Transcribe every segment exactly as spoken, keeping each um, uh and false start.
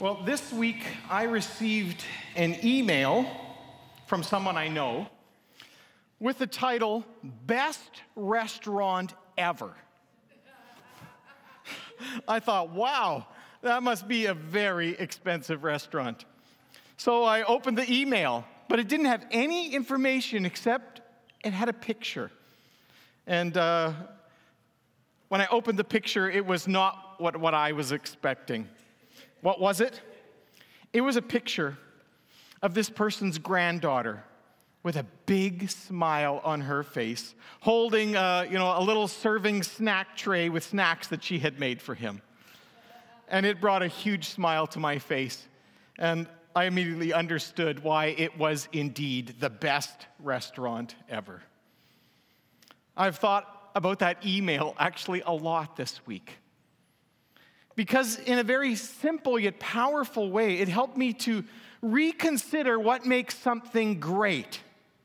Well, this week I received an email from someone I know with the title, Best Restaurant Ever. I thought, wow, that must be a very expensive restaurant. So I opened the email, but it didn't have any information except it had a picture. And uh, when I opened the picture, it was not what, what I was expecting. What was it? It was a picture of this person's granddaughter with a big smile on her face, holding uh, you know, a little serving snack tray with snacks that she had made for him. And it brought a huge smile to my face. And I immediately understood why it was indeed the best restaurant ever. I've thought about that email actually a lot this week. Because in a very simple yet powerful way, it helped me to reconsider what makes something great.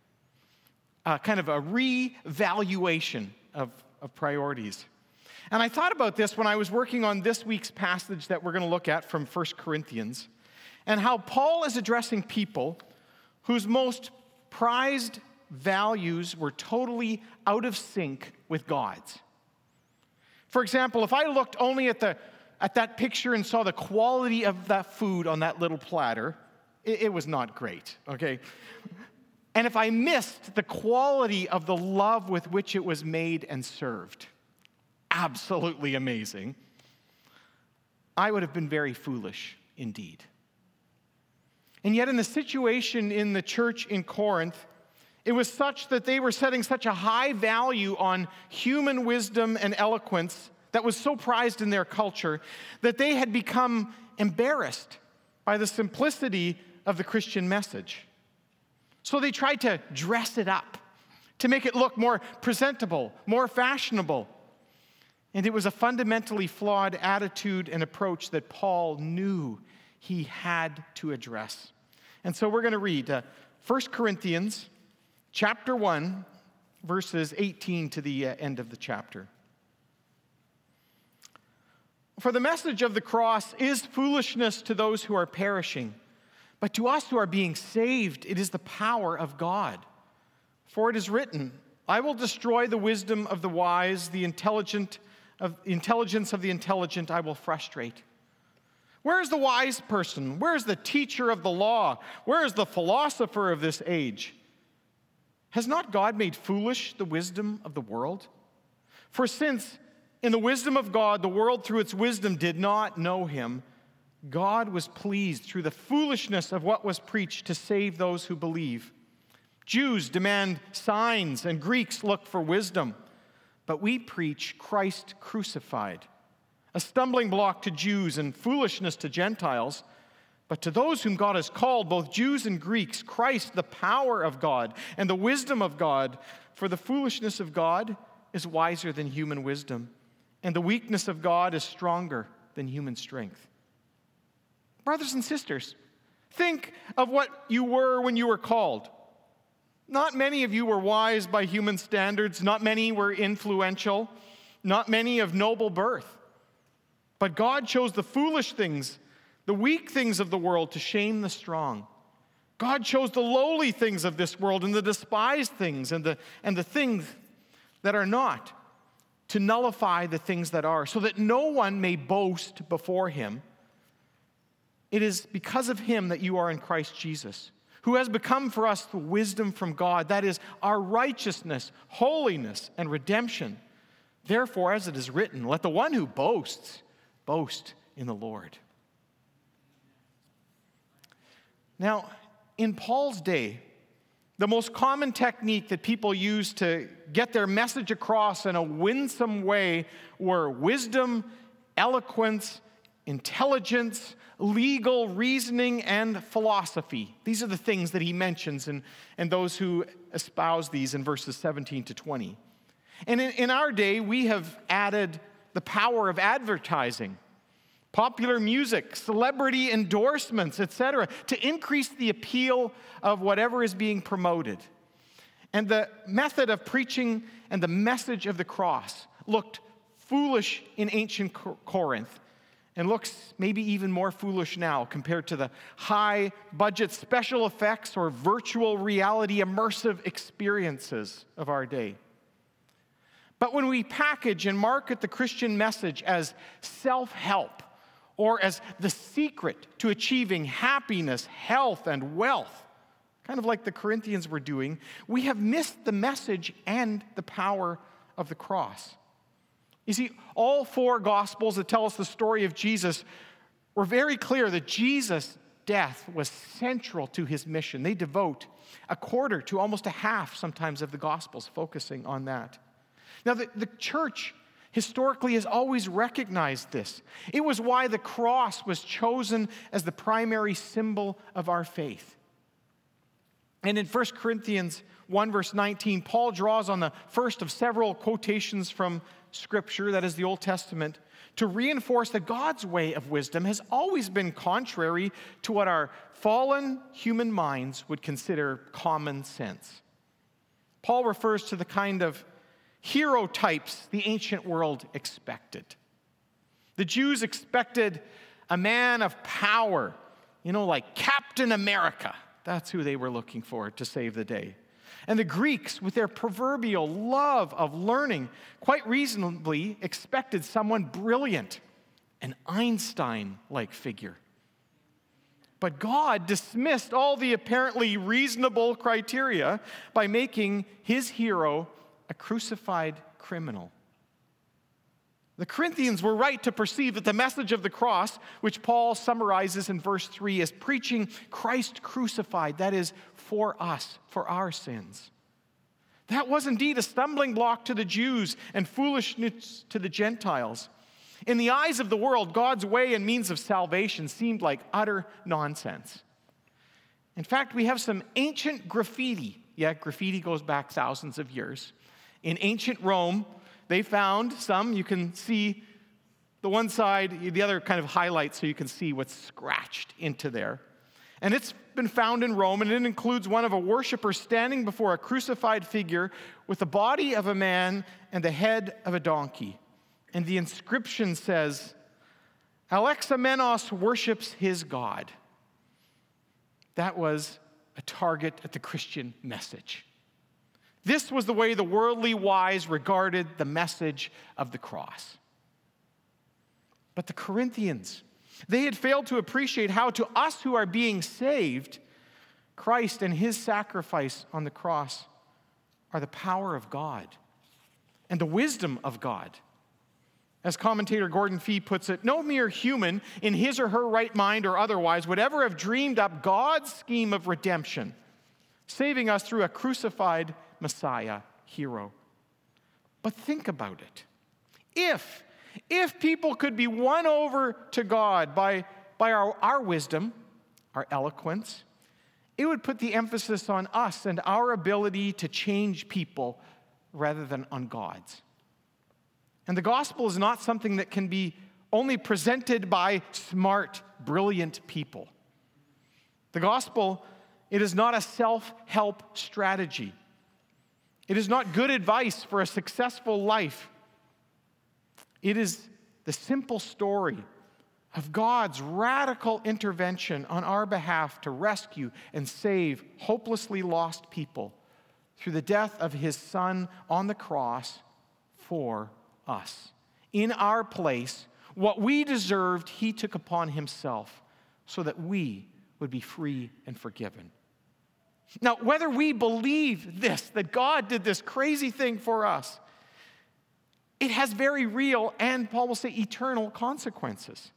Uh, kind of a re-valuation of, of priorities. And I thought about this when I was working on this week's passage that we're going to look at from First Corinthians, and how Paul is addressing people whose most prized values were totally out of sync with God's. For example, if I looked only at the at that picture and saw the quality of that food on that little platter, it, it was not great, okay? And if I missed the quality of the love with which it was made and served, absolutely amazing, I would have been very foolish indeed. And yet in the situation in the church in Corinth, it was such that they were setting such a high value on human wisdom and eloquence that was so prized in their culture that they had become embarrassed by the simplicity of the Christian message. So they tried to dress it up, to make it look more presentable, more fashionable. And it was a fundamentally flawed attitude and approach that Paul knew he had to address. And so we're going to read uh, First Corinthians chapter one, verses eighteen to the uh, end of the chapter. For the message of the cross is foolishness to those who are perishing, but to us who are being saved, it is the power of God. For it is written, I will destroy the wisdom of the wise, the intelligent of intelligence of the intelligent I will frustrate. Where is the wise person? Where is the teacher of the law? Where is the philosopher of this age? Has not God made foolish the wisdom of the world? For since in the wisdom of God, the world through its wisdom did not know him, God was pleased through the foolishness of what was preached to save those who believe. Jews demand signs and Greeks look for wisdom, but we preach Christ crucified, a stumbling block to Jews and foolishness to Gentiles. But to those whom God has called, both Jews and Greeks, Christ, the power of God and the wisdom of God. For the foolishness of God is wiser than human wisdom, and the weakness of God is stronger than human strength. Brothers and sisters, think of what you were when you were called. Not many of you were wise by human standards. Not many were influential. Not many of noble birth. But God chose the foolish things, the weak things of the world to shame the strong. God chose the lowly things of this world and the despised things and the, and the things that are not to nullify the things that are, so that no one may boast before him. It is because of him that you are in Christ Jesus, who has become for us the wisdom from God, that is, our righteousness, holiness, and redemption. Therefore, as it is written, let the one who boasts, boast in the Lord. Now, in Paul's day, the most common technique that people used to get their message across in a winsome way were wisdom, eloquence, intelligence, legal reasoning, and philosophy. These are the things that he mentions and, and those who espouse these in verses seventeen to twenty. And in, in our day, we have added the power of advertising, popular music, celebrity endorsements, et cetera, to increase the appeal of whatever is being promoted. And the method of preaching and the message of the cross looked foolish in ancient Corinth, and looks maybe even more foolish now compared to the high-budget special effects or virtual reality immersive experiences of our day. But when we package and market the Christian message as self-help or as the secret to achieving happiness, health, and wealth, kind of like the Corinthians were doing, we have missed the message and the power of the cross. You see, all four Gospels that tell us the story of Jesus were very clear that Jesus' death was central to his mission. They devote a quarter to almost a half, sometimes, of the Gospels focusing on that. Now, the, the church historically has always recognized this. It was why the cross was chosen as the primary symbol of our faith. And in First Corinthians one, verse nineteen, Paul draws on the first of several quotations from Scripture, that is the Old Testament, to reinforce that God's way of wisdom has always been contrary to what our fallen human minds would consider common sense. Paul refers to the kind of hero types the ancient world expected. The Jews expected a man of power, you know, like Captain America. That's who they were looking for to save the day. And the Greeks, with their proverbial love of learning, quite reasonably expected someone brilliant, an Einstein-like figure. But God dismissed all the apparently reasonable criteria by making his hero a crucified criminal. The Corinthians were right to perceive that the message of the cross, which Paul summarizes in verse three as preaching Christ crucified, that is, for us, for our sins. That was indeed a stumbling block to the Jews and foolishness to the Gentiles. In the eyes of the world, God's way and means of salvation seemed like utter nonsense. In fact, we have some ancient graffiti. Yeah, graffiti goes back thousands of years. In ancient Rome, they found some. You can see the one side, the other kind of highlights so you can see what's scratched into there. And it's been found in Rome, and it includes one of a worshiper standing before a crucified figure with the body of a man and the head of a donkey. And the inscription says, Alexamenos worships his God. That was a target at the Christian message. This was the way the worldly wise regarded the message of the cross. But the Corinthians, they had failed to appreciate how to us who are being saved, Christ and his sacrifice on the cross are the power of God and the wisdom of God. As commentator Gordon Fee puts it, no mere human in his or her right mind or otherwise would ever have dreamed up God's scheme of redemption, saving us through a crucified Messiah hero. But think about it. If, if people could be won over to God by, by our, our wisdom, our eloquence, it would put the emphasis on us and our ability to change people rather than on God's. And the gospel is not something that can be only presented by smart, brilliant people. The gospel, it is not a self-help strategy. It is not good advice for a successful life. It is the simple story of God's radical intervention on our behalf to rescue and save hopelessly lost people through the death of his Son on the cross for us. In our place, what we deserved, he took upon himself so that we would be free and forgiven. Now, whether we believe this, that God did this crazy thing for us, it has very real and, Paul will say, eternal consequences.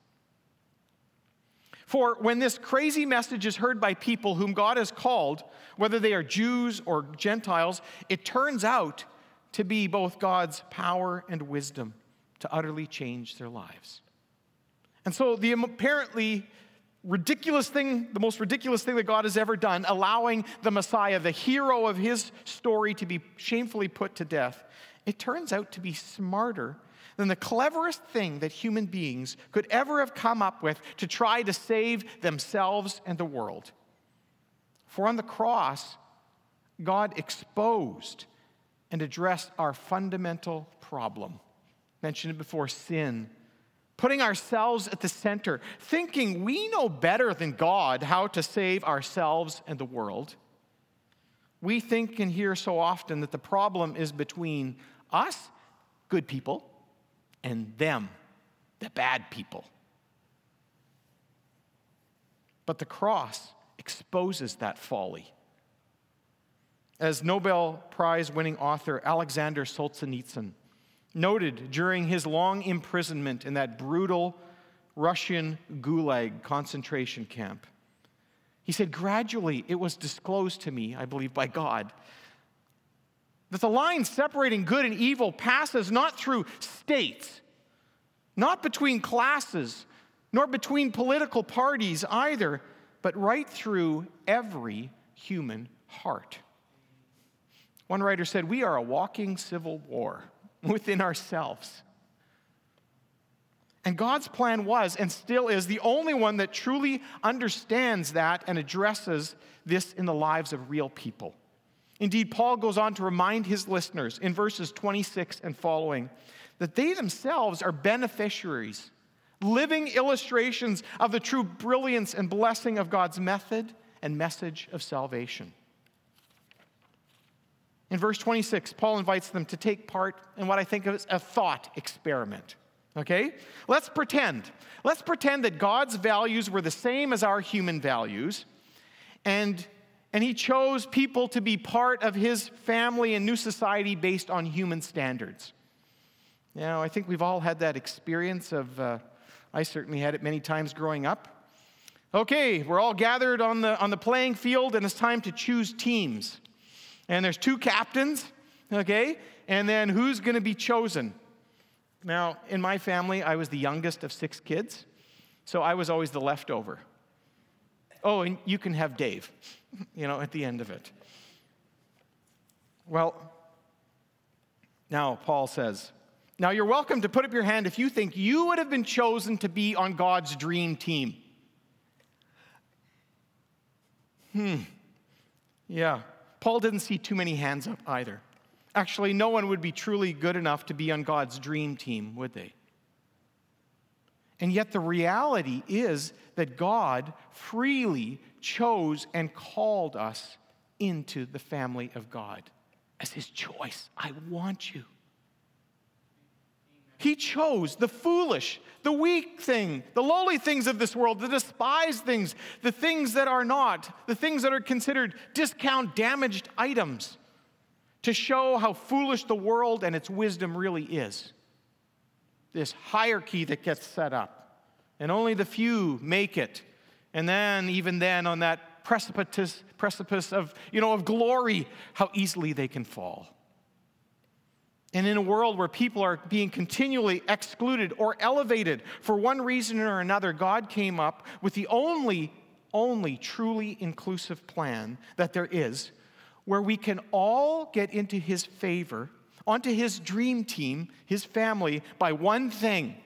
For when this crazy message is heard by people whom God has called, whether they are Jews or Gentiles, it turns out to be both God's power and wisdom to utterly change their lives. And so the apparently ridiculous thing, the most ridiculous thing that God has ever done, allowing the Messiah, the hero of his story, to be shamefully put to death, it turns out to be smarter than the cleverest thing that human beings could ever have come up with to try to save themselves and the world. For on the cross, God exposed and addressed our fundamental problem. Mentioned it before, sin, putting ourselves at the center, thinking we know better than God how to save ourselves and the world. We think and hear so often that the problem is between us, good people, and them, the bad people. But the cross exposes that folly. As Nobel Prize-winning author Alexander Solzhenitsyn noted during his long imprisonment in that brutal Russian Gulag concentration camp, he said, gradually it was disclosed to me, I believe by God, that the line separating good and evil passes not through states, not between classes, nor between political parties either, but right through every human heart. One writer said, we are a walking civil war within ourselves. And God's plan was, and still is, the only one that truly understands that and addresses this in the lives of real people. Indeed, Paul goes on to remind his listeners in verses twenty-six and following that they themselves are beneficiaries, living illustrations of the true brilliance and blessing of God's method and message of salvation. In verse twenty-six, Paul invites them to take part in what I think of as a thought experiment. Okay? Let's pretend. Let's pretend that God's values were the same as our human values, and, and he chose people to be part of his family and new society based on human standards. You know, I think we've all had that experience of, uh, I certainly had it many times growing up. Okay, we're all gathered on the, on the playing field, and it's time to choose teams. And there's two captains, okay? And then who's going to be chosen? Now, in my family, I was the youngest of six kids, so I was always the leftover. Oh, and you can have Dave, you know, at the end of it. Well, now Paul says, now you're welcome to put up your hand if you think you would have been chosen to be on God's dream team. Hmm, yeah. Paul didn't see too many hands up either. Actually, no one would be truly good enough to be on God's dream team, would they? And yet the reality is that God freely chose and called us into the family of God as his choice. I want you. He chose the foolish, the weak thing, the lowly things of this world, the despised things, the things that are not, the things that are considered discount damaged items, to show how foolish the world and its wisdom really is. This hierarchy that gets set up, and only the few make it. And then, even then, on that precipice, precipice of, you know, of glory, how easily they can fall. And in a world where people are being continually excluded or elevated for one reason or another, God came up with the only, only truly inclusive plan that there is, where we can all get into his favor, onto his dream team, his family, by one thing: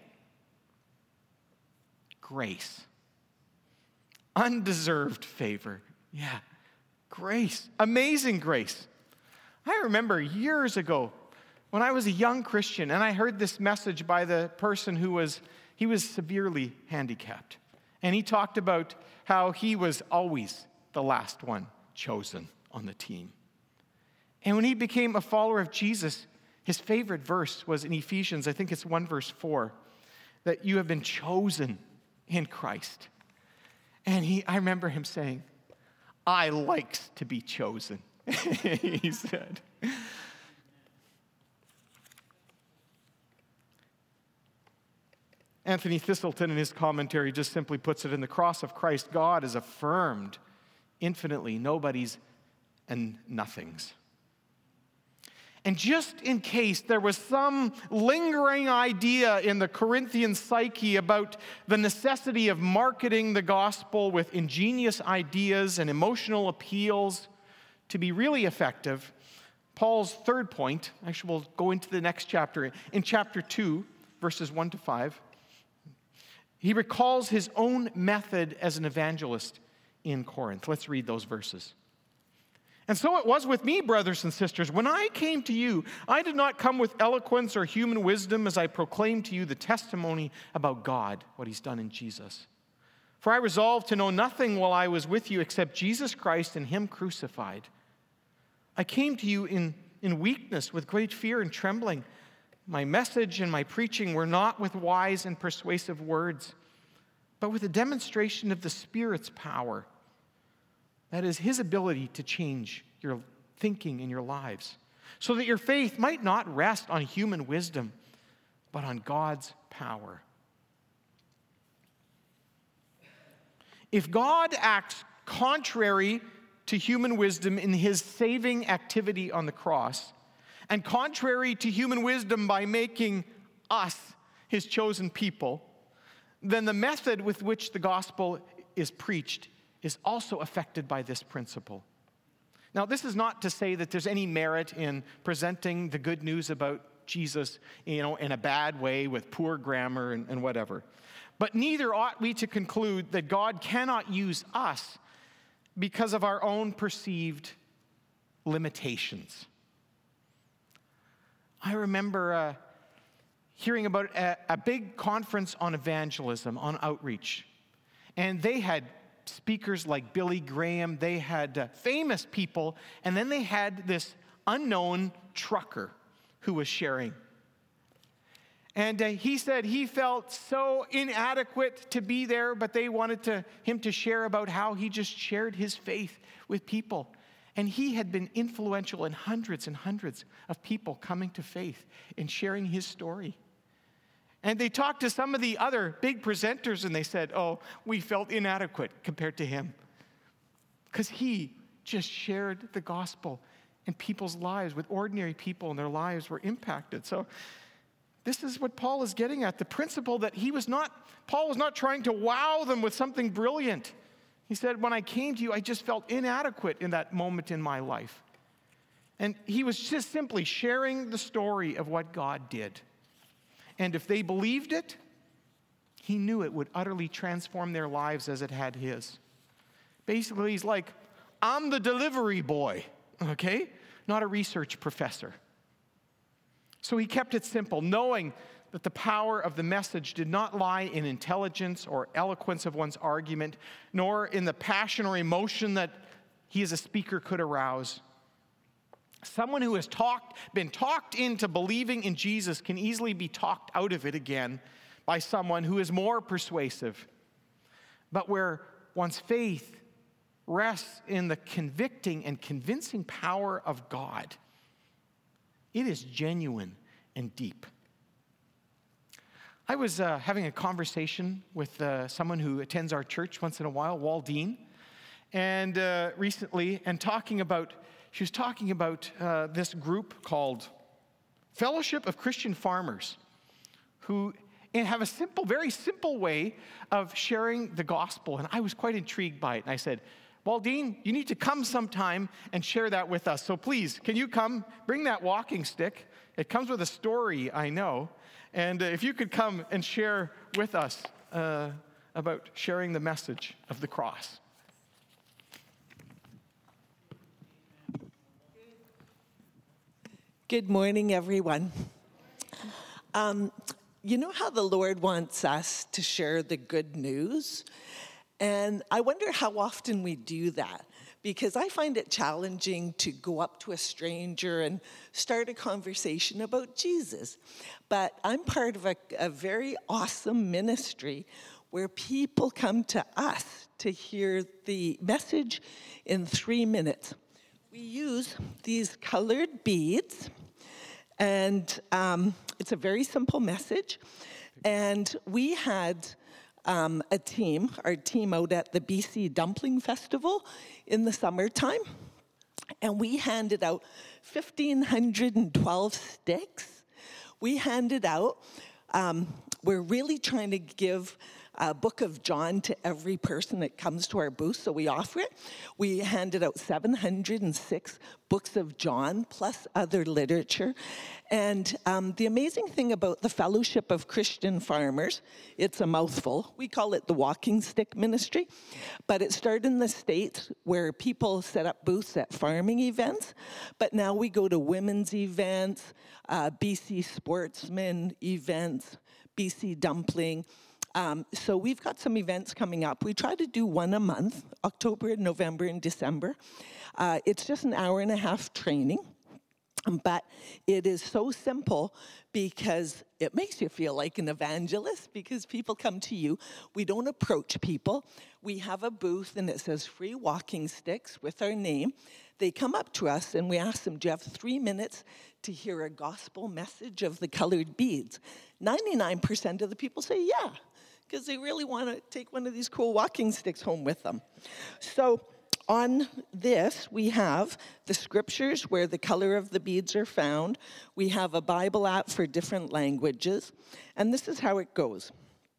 grace. Undeserved favor. Yeah, grace. Amazing grace. I remember years ago when I was a young Christian and I heard this message by the person who was, he was severely handicapped. And he talked about how he was always the last one chosen on the team. And when he became a follower of Jesus, his favorite verse was in Ephesians, I think it's one verse four, that you have been chosen in Christ. And he, I remember him saying, I likes to be chosen, he said. Anthony Thistleton, in his commentary, just simply puts it, in the cross of Christ, God has affirmed infinitely nobodies and nothings. And just in case there was some lingering idea in the Corinthian psyche about the necessity of marketing the gospel with ingenious ideas and emotional appeals to be really effective, Paul's third point, actually we'll go into the next chapter, in chapter two, verses one to five, he recalls his own method as an evangelist in Corinth. Let's read those verses. And so it was with me, brothers and sisters. When I came to you, I did not come with eloquence or human wisdom as I proclaimed to you the testimony about God, what he's done in Jesus. For I resolved to know nothing while I was with you except Jesus Christ and him crucified. I came to you in, in weakness with great fear and trembling. My message and my preaching were not with wise and persuasive words, but with a demonstration of the Spirit's power. That is, his ability to change your thinking and your lives, so that your faith might not rest on human wisdom, but on God's power. If God acts contrary to human wisdom in his saving activity on the cross, and contrary to human wisdom by making us his chosen people, then the method with which the gospel is preached is also affected by this principle. Now, this is not to say that there's any merit in presenting the good news about Jesus, you know, in a bad way with poor grammar and, and whatever. But neither ought we to conclude that God cannot use us because of our own perceived limitations. I remember uh, hearing about a, a big conference on evangelism, on outreach. And they had speakers like Billy Graham, they had uh, famous people, and then they had this unknown trucker who was sharing. And uh, he said he felt so inadequate to be there, but they wanted to, him to share about how he just shared his faith with people. And he had been influential in hundreds and hundreds of people coming to faith and sharing his story. And they talked to some of the other big presenters, and they said, oh, we felt inadequate compared to him. Because he just shared the gospel in people's lives, with ordinary people, and their lives were impacted. So this is what Paul is getting at, the principle that he was not, Paul was not trying to wow them with something brilliant. He said, when I came to you, I just felt inadequate in that moment in my life. And he was just simply sharing the story of what God did. And if they believed it, he knew it would utterly transform their lives as it had his. Basically, he's like, I'm the delivery boy, okay? Not a research professor. So he kept it simple, knowing that the power of the message did not lie in intelligence or eloquence of one's argument, nor in the passion or emotion that he as a speaker could arouse. Someone who has talked, been talked into believing in Jesus can easily be talked out of it again by someone who is more persuasive. But where one's faith rests in the convicting and convincing power of God, it is genuine and deep. I was uh, having a conversation with uh, someone who attends our church once in a while, Waldine, and uh, recently, and talking about She was talking about uh, this group called Fellowship of Christian Farmers, who have a simple, very simple way of sharing the gospel. And I was quite intrigued by it. And I said, Waldine, you need to come sometime and share that with us. So please, can you come? Bring that walking stick. It comes with a story, I know. And uh, if you could come and share with us uh, about sharing the message of the cross. Good morning, everyone. Um, you know how the Lord wants us to share the good news? And I wonder how often we do that, because I find it challenging to go up to a stranger and start a conversation about Jesus. But I'm part of a, a very awesome ministry where people come to us to hear the message in three minutes. We use these colored beads, and um, it's a very simple message. And we had um, a team, our team out at the B C Dumpling Festival in the summertime, and we handed out one thousand five hundred twelve sticks. We handed out, um, we're really trying to give a book of John to every person that comes to our booth, so we offer it. We handed out seven hundred six books of John, plus other literature. And um, the amazing thing about the Fellowship of Christian Farmers, it's a mouthful. We call it the Walking Stick Ministry. But it started in the States where people set up booths at farming events. But now we go to women's events, uh, B C Sportsman events, B C Dumpling. Um, so we've got some events coming up. We try to do one a month, October, November, and December. Uh, it's just an hour and a half training, but it is so simple because it makes you feel like an evangelist because people come to you. We don't approach people. We have a booth and it says free walking sticks with our name. They come up to us and we ask them, do you have three minutes to hear a gospel message of the colored beads? ninety-nine percent of the people say yeah, because they really want to take one of these cool walking sticks home with them. So on this, we have the scriptures where the color of the beads are found. We have a Bible app for different languages. And this is how it goes.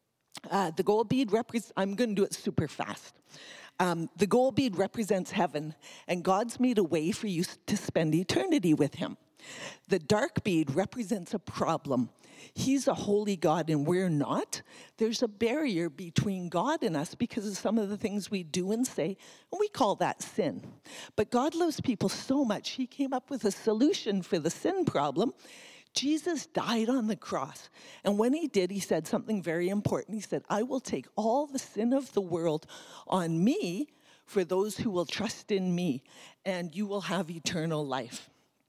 Uh, the gold bead represents, I'm going to do it super fast. Um, the gold bead represents heaven, and God's made a way for you to spend eternity with him. The dark bead represents a problem. He's a holy God and we're not. There's a barrier between God and us because of some of the things we do and say, and we call that sin. But God loves people so much, he came up with a solution for the sin problem. Jesus died on the cross. And when he did, he said something very important. He said, I will take all the sin of the world on me for those who will trust in me, and you will have eternal life.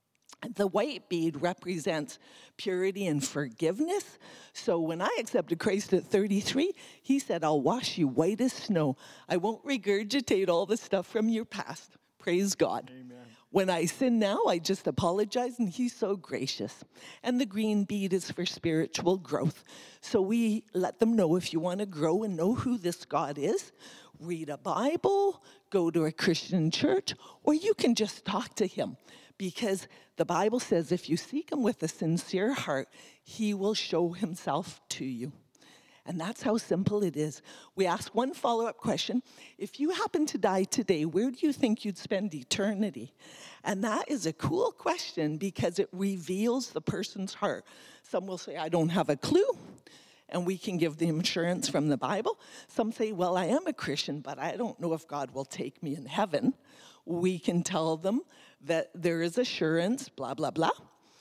The white bead represents purity and forgiveness. So when I accepted Christ at thirty-three, he said, I'll wash you white as snow. I won't regurgitate all the stuff from your past. Praise God. Amen. When I sin now, I just apologize, and he's so gracious. And the green bead is for spiritual growth. So we let them know if you want to grow and know who this God is, read a Bible, go to a Christian church, or you can just talk to him. Because the Bible says if you seek him with a sincere heart, he will show himself to you. And that's how simple it is. We ask one follow-up question. If you happen to die today, where do you think you'd spend eternity? And that is a cool question because it reveals the person's heart. Some will say, I don't have a clue. And we can give them assurance from the Bible. Some say, well, I am a Christian, but I don't know if God will take me in heaven. We can tell them that there is assurance, blah, blah, blah.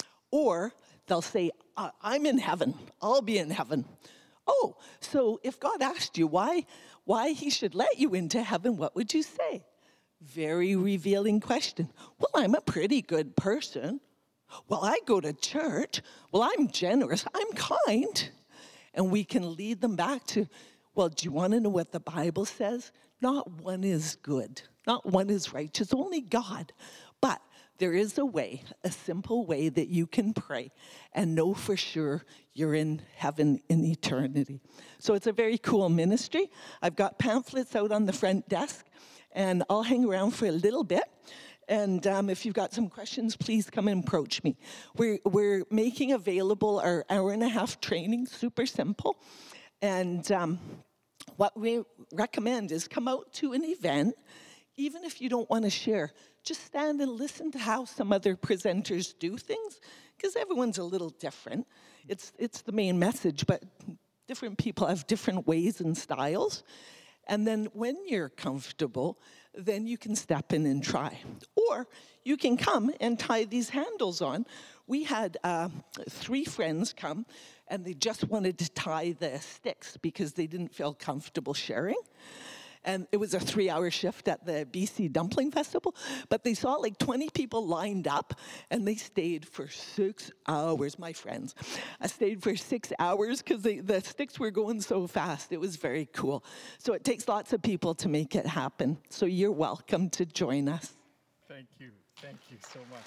Or they'll say, I'm in heaven. I'll be in heaven. Oh, so if God asked you why, why he should let you into heaven, what would you say? Very revealing question. Well, I'm a pretty good person. Well, I go to church. Well, I'm generous. I'm kind. And we can lead them back to, well, do you want to know what the Bible says? Not one is good. Not one is righteous. Only God. But there is a way, a simple way that you can pray and know for sure you're in heaven in eternity. So it's a very cool ministry. I've got pamphlets out on the front desk, and I'll hang around for a little bit. And um, if you've got some questions, please come and approach me. We're, we're making available our hour and a half training, super simple. And um, what we recommend is come out to an event, even if you don't want to share. Just stand and listen to how some other presenters do things, because everyone's a little different. It's, it's the main message, but different people have different ways and styles. And then when you're comfortable, then you can step in and try. Or you can come and tie these handles on. We had uh, three friends come, and they just wanted to tie the sticks because they didn't feel comfortable sharing. And it was a three-hour shift at the B C Dumpling Festival, but they saw like twenty people lined up, and they stayed for six hours, my friends. I stayed for six hours because the sticks were going so fast. It was very cool. So it takes lots of people to make it happen. So you're welcome to join us. Thank you. Thank you so much.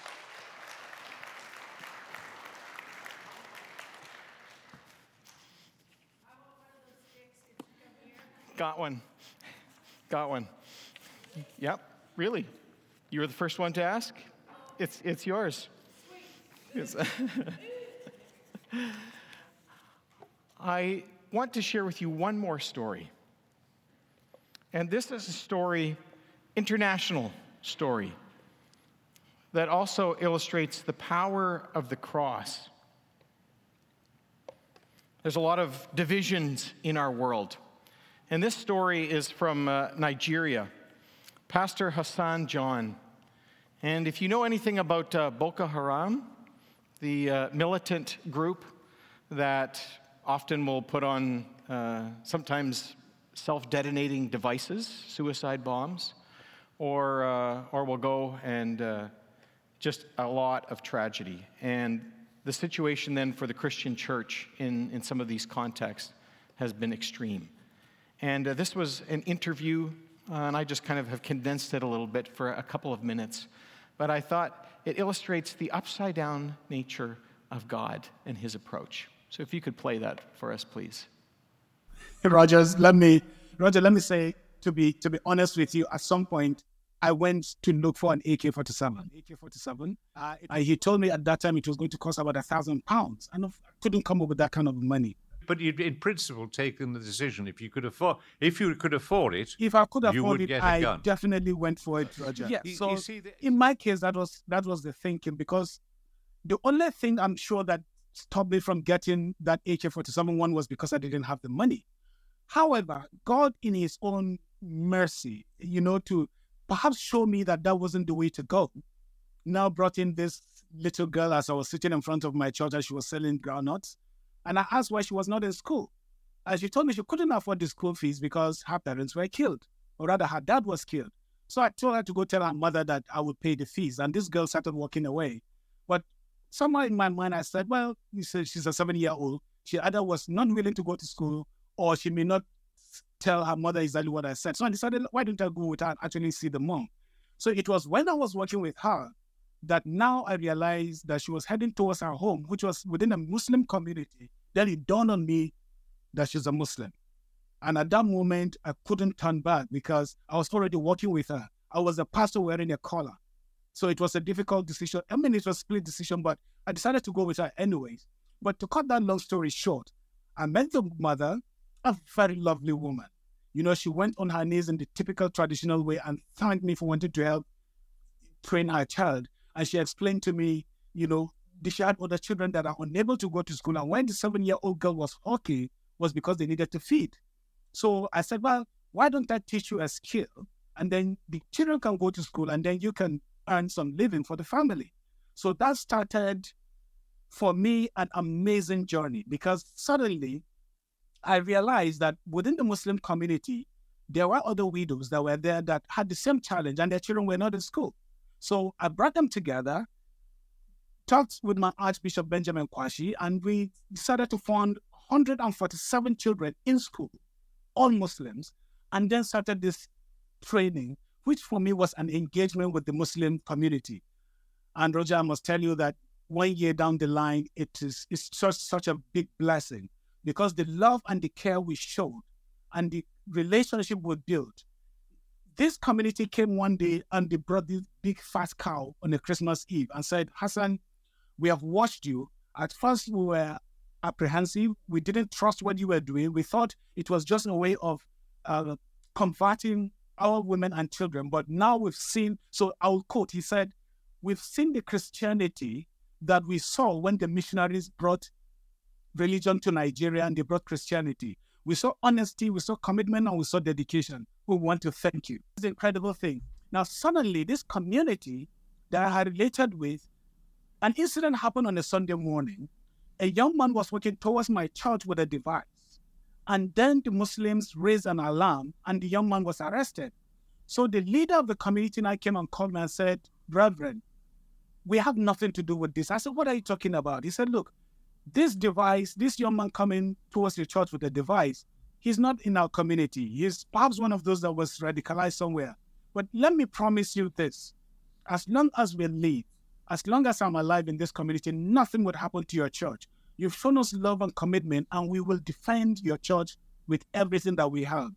Got one. Got one. Yep, really. You were the first one to ask? It's it's yours. It's I want to share with you one more story. And this is a story, international story, that also illustrates the power of the cross. There's a lot of divisions in our world. And this story is from uh, Nigeria. Pastor Hassan John. And if you know anything about uh, Boko Haram, the uh, militant group that often will put on uh, sometimes self-detonating devices, suicide bombs, or, uh, or will go and uh, just a lot of tragedy. And the situation then for the Christian church in, in some of these contexts has been extreme. And uh, this was an interview, uh, and I just kind of have condensed it a little bit for a couple of minutes. But I thought it illustrates the upside-down nature of God and his approach. So if you could play that for us, please. Rogers, let me, Roger, let me say, to be to be honest with you, at some point, I went to look for an A K forty-seven. A K forty-seven. Uh, uh, he told me at that time it was going to cost about a thousand pounds, and I couldn't come up with that kind of money. But you'd, in principle, taken the decision if you could afford, if you could afford it. If I could you afford would it, get a I gun. definitely went for it, Roger. Yeah. You- So you see the- in my case, that was that was the thinking, because the only thing I'm sure that stopped me from getting that A K forty-seven one was because I didn't have the money. However, God, in His own mercy, you know, to perhaps show me that that wasn't the way to go, now brought in this little girl as I was sitting in front of my church and she was selling groundnuts. And I asked why she was not in school. And she told me she couldn't afford the school fees because her parents were killed, or rather her dad was killed. So I told her to go tell her mother that I would pay the fees. And this girl started walking away. But somewhere in my mind, I said, well, you said she's a seven-year-old. She either was not willing to go to school, or she may not tell her mother exactly what I said. So I decided, why don't I go with her and actually see the mom? So it was when I was working with her that now I realized that she was heading towards her home, which was within a Muslim community. Then it dawned on me that she's a Muslim. And at that moment, I couldn't turn back because I was already working with her. I was a pastor wearing a collar. So it was a difficult decision. I mean, it was a split decision, but I decided to go with her anyways. But to cut that long story short, I met the mother, a very lovely woman. You know, she went on her knees in the typical traditional way and thanked me for wanting to help train her child. And she explained to me, you know, she had other children that are unable to go to school. And when the seven-year-old girl was okay, was because they needed to feed. So I said, well, why don't I teach you a skill? And then the children can go to school and then you can earn some living for the family. So that started, for me, an amazing journey, because suddenly I realized that within the Muslim community, there were other widows that were there that had the same challenge and their children were not in school. So I brought them together, talked with my Archbishop Benjamin Kwashi, and we decided to fund one hundred forty-seven children in school, all Muslims, and then started this training, which for me was an engagement with the Muslim community. And Roger, I must tell you that one year down the line, it is it's such, such a big blessing, because the love and the care we showed and the relationship we built. This community came one day and they brought this big fat cow on a Christmas Eve and said, Hassan, we have watched you. At first we were apprehensive. We didn't trust what you were doing. We thought it was just a way of uh, converting our women and children. But now we've seen, so I'll quote, he said, we've seen the Christianity that we saw when the missionaries brought religion to Nigeria and they brought Christianity. We saw honesty, we saw commitment, and we saw dedication. We want to thank you. It's an incredible thing. Now, suddenly, this community that I had related with, an incident happened on a Sunday morning. A young man was walking towards my church with a device. And then the Muslims raised an alarm and the young man was arrested. So the leader of the community now came and called me and said, Reverend, we have nothing to do with this. I said, what are you talking about? He said, look, this device, this young man coming towards the church with a device, he's not in our community. He's perhaps one of those that was radicalized somewhere. But let me promise you this. As long as we live, as long as I'm alive in this community, nothing would happen to your church. You've shown us love and commitment, and we will defend your church with everything that we have.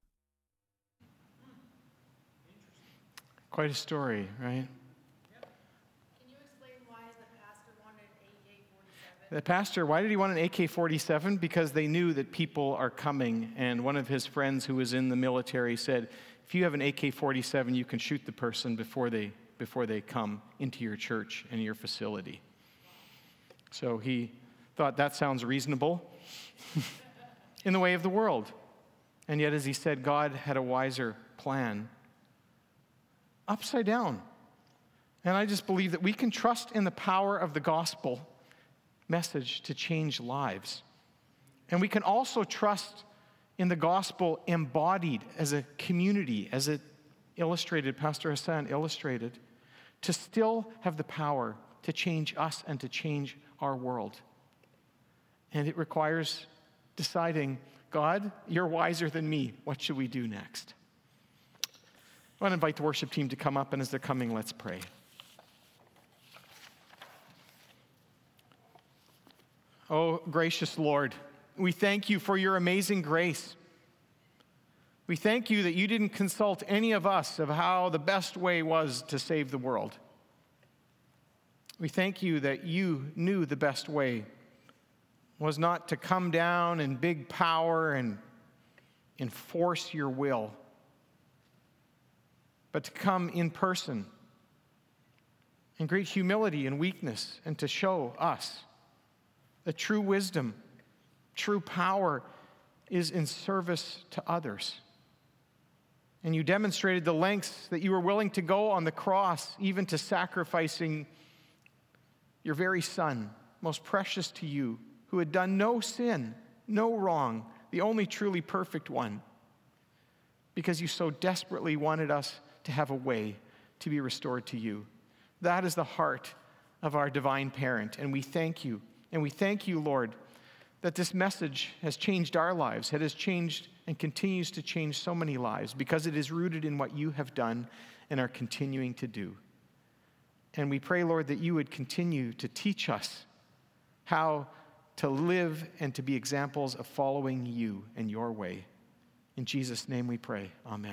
Quite a story, right? Can you explain why the pastor wanted an A K forty-seven? the pastor, why did he want an A K forty-seven? Because they knew that people are coming. And one of his friends who was in the military said, if you have an A K forty-seven, you can shoot the person before they, before they come into your church and your facility. So he thought that sounds reasonable in the way of the world. And yet, as he said, God had a wiser plan. Upside down. And I just believe that we can trust in the power of the gospel message to change lives. And we can also trust in the gospel embodied as a community, as it illustrated, Pastor Hassan illustrated, to still have the power to change us and to change our world. And it requires deciding, God, you're wiser than me. What should we do next? I want to invite the worship team to come up, and as they're coming, let's pray. Oh, gracious Lord, we thank you for your amazing grace. We thank you that you didn't consult any of us of how the best way was to save the world. We thank you that you knew the best way was not to come down in big power and enforce your will, but to come in person in great humility and weakness and to show us that true wisdom, true power is in service to others. And you demonstrated the lengths that you were willing to go on the cross, even to sacrificing your very son, most precious to you, who had done no sin, no wrong, the only truly perfect one, because you so desperately wanted us to have a way to be restored to you. That is the heart of our divine parent, and we thank you. And we thank you, Lord, that this message has changed our lives. It has changed and continues to change so many lives because it is rooted in what you have done and are continuing to do. And we pray, Lord, that you would continue to teach us how to live and to be examples of following you and your way. In Jesus' name we pray. Amen.